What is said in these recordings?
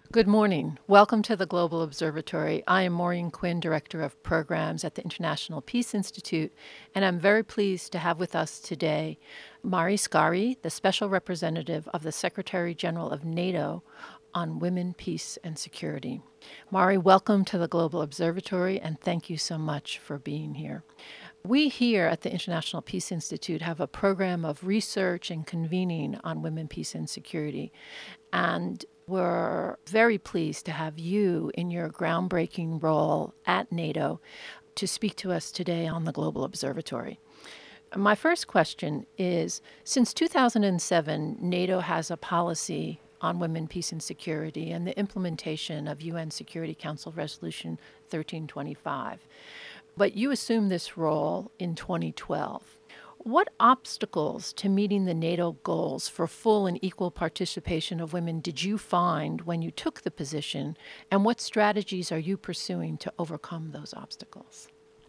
Good morning. Welcome to the Global Observatory. I am Maureen Quinn, Director of Programs at the International Peace Institute, and I'm very pleased to have with us today Mari Skari, the Special Representative of the Secretary General of NATO on Women, Peace, and Security. Mari, welcome to the Global Observatory, and thank you so much for being here. We here at the International Peace Institute have a program of research and convening on women, peace, and security. And we're very pleased to have you in your groundbreaking role at NATO to speak to us today on the Global Observatory. My first question is, since 2007, NATO has a policy on women, peace, and security and the implementation of UN Security Council Resolution 1325. But you assumed this role in 2012. What obstacles to meeting the NATO goals for full and equal participation of women did you find when you took the position, and what strategies are you pursuing to overcome those obstacles?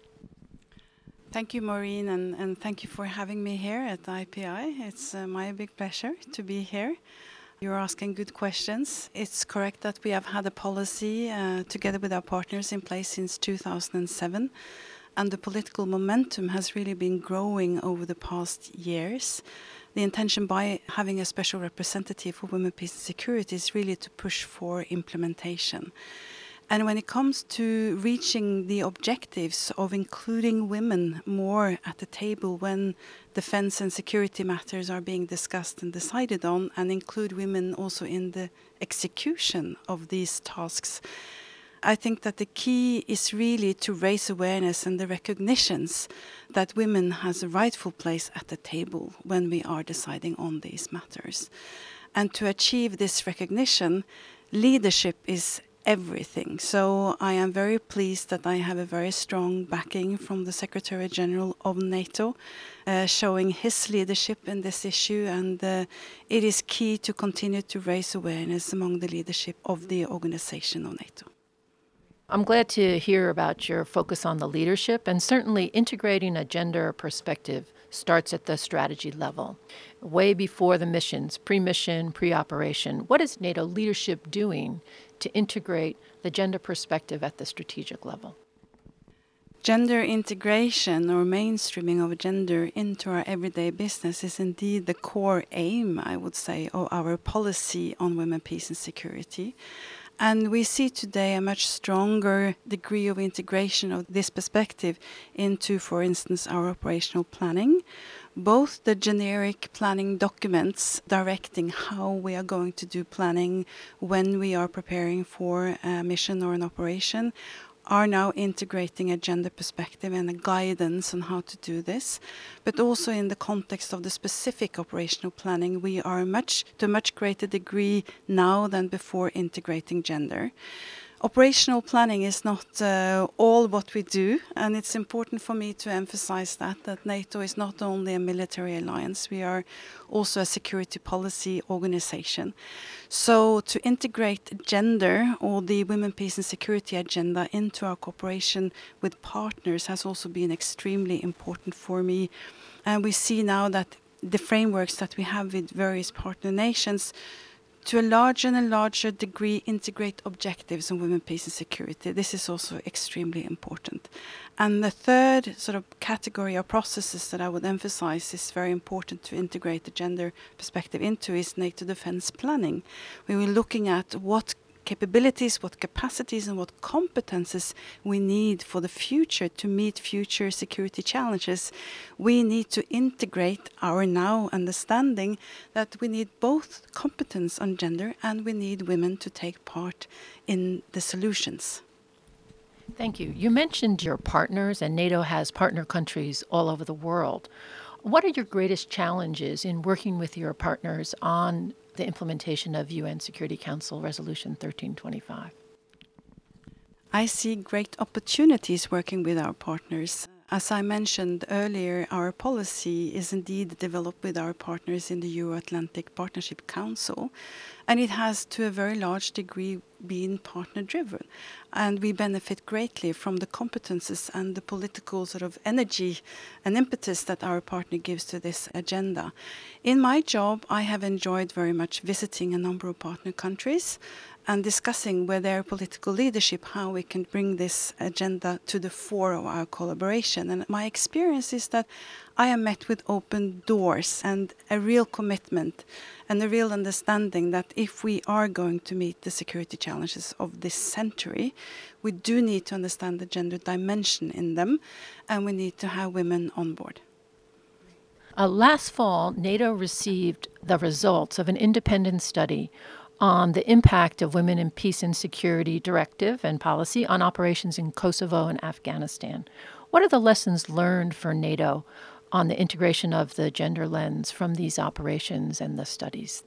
Thank you, Maureen, and thank you for having me here at the IPI. It's my big pleasure to be here. You're asking good questions. It's correct that we have had a policy together with our partners in place since 2007. And the political momentum has really been growing over the past years. The intention by having a special representative for women, peace and security is really to push for implementation. And when it comes to reaching the objectives of including women more at the table when defense and security matters are being discussed and decided on, and include women also in the execution of these tasks, I think that the key is really to raise awareness and the recognitions that women has a rightful place at the table when we are deciding on these matters. And to achieve this recognition, leadership is everything. So I am very pleased that I have a very strong backing from the Secretary General of NATO, showing his leadership in this issue, and it is key to continue to raise awareness among the leadership of the organization of NATO. I'm glad to hear about your focus on the leadership, and certainly integrating a gender perspective starts at the strategy level, way before the missions, pre-mission, pre-operation. What is NATO leadership doing to integrate the gender perspective at the strategic level? Gender integration or mainstreaming of gender into our everyday business is indeed the core aim, I would say, of our policy on women, peace and security. And we see today a much stronger degree of integration of this perspective into, for instance, our operational planning. Both the generic planning documents directing how we are going to do planning when we are preparing for a mission or an operation are now integrating a gender perspective and a guidance on how to do this. But also in the context of the specific operational planning, we are to a much greater degree now than before integrating gender. Operational planning is not all what we do, and it's important for me to emphasize that NATO is not only a military alliance, we are also a security policy organization. So to integrate gender or the women, peace and security agenda into our cooperation with partners has also been extremely important for me. And we see now that the frameworks that we have with various partner nations to a larger and a larger degree integrate objectives on women, peace and security. This is also extremely important. And the third sort of category of processes that I would emphasize is very important to integrate the gender perspective into is NATO defense planning. We were looking at what capabilities, what capacities and what competences we need for the future to meet future security challenges. We need to integrate our now understanding that we need both competence on gender and we need women to take part in the solutions. Thank you. You mentioned your partners, and NATO has partner countries all over the world. What are your greatest challenges in working with your partners on the implementation of UN Security Council Resolution 1325? I see great opportunities working with our partners. As I mentioned earlier, our policy is indeed developed with our partners in the Euro-Atlantic Partnership Council, and it has to a very large degree been partner-driven. And we benefit greatly from the competences and the political sort of energy and impetus that our partner gives to this agenda. In my job, I have enjoyed very much visiting a number of partner countries and discussing with their political leadership how we can bring this agenda to the fore of our collaboration. And my experience is that I am met with open doors and a real commitment and a real understanding that if we are going to meet the security challenges of this century, we do need to understand the gender dimension in them, and we need to have women on board. Last fall, NATO received the results of an independent study on the impact of Women in Peace and Security Directive and policy on operations in Kosovo and Afghanistan. What are the lessons learned for NATO on the integration of the gender lens from these operations and the studies?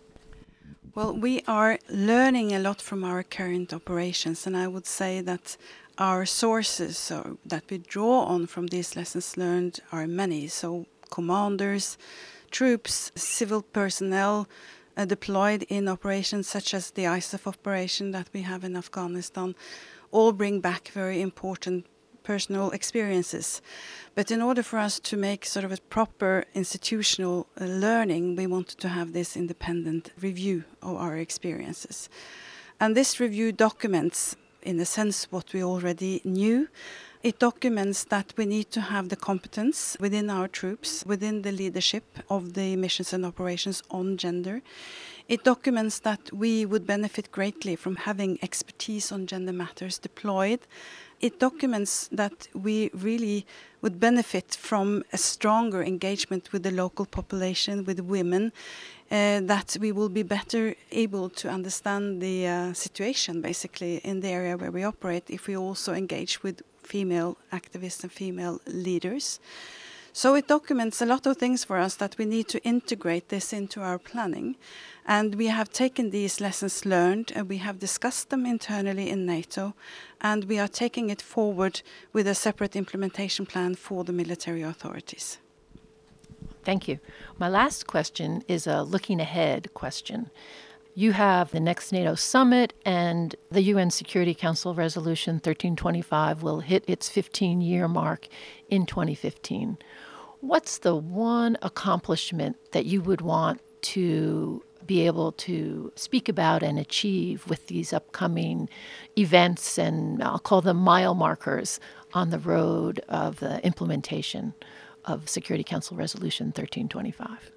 Well, we are learning a lot from our current operations, and I would say that our sources that we draw on from these lessons learned are many. So commanders, troops, civil personnel deployed in operations such as the ISAF operation that we have in Afghanistan all bring back very important personal experiences. But in order for us to make sort of a proper institutional learning, we wanted to have this independent review of our experiences. And this review documents, in a sense, what we already knew. It documents that we need to have the competence within our troops, within the leadership of the missions and operations on gender. It documents that we would benefit greatly from having expertise on gender matters deployed. It documents that we really would benefit from a stronger engagement with the local population, with women, that we will be better able to understand the situation, basically, in the area where we operate if we also engage with female activists and female leaders. So it documents a lot of things for us that we need to integrate this into our planning. And we have taken these lessons learned and we have discussed them internally in NATO, and we are taking it forward with a separate implementation plan for the military authorities. Thank you. My last question is a looking ahead question. You have the next NATO summit, and the UN Security Council Resolution 1325 will hit its 15-year mark in 2015. What's the one accomplishment that you would want to be able to speak about and achieve with these upcoming events, and I'll call them mile markers on the road of the implementation of Security Council Resolution 1325?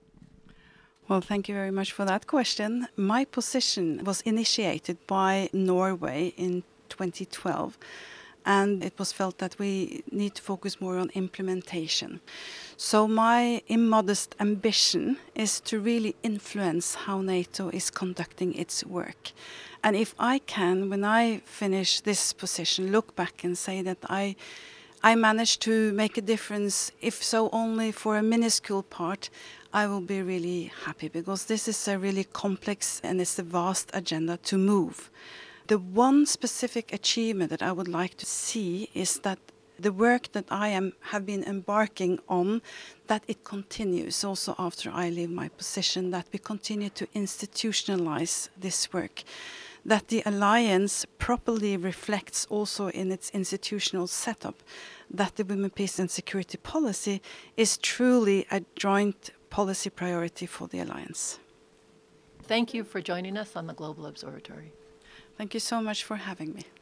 Well, thank you very much for that question. My position was initiated by Norway in 2012, and it was felt that we need to focus more on implementation. So my immodest ambition is to really influence how NATO is conducting its work. And if I can, when I finish this position, look back and say that I managed to make a difference, if so only for a minuscule part, I will be really happy, because this is a really complex and it's a vast agenda to move. The one specific achievement that I would like to see is that the work that I have been embarking on, that it continues also after I leave my position, that we continue to institutionalize this work, that the alliance properly reflects also in its institutional setup, that the Women, Peace and Security policy is truly a joint policy priority for the alliance. Thank you for joining us on the Global Observatory. Thank you so much for having me.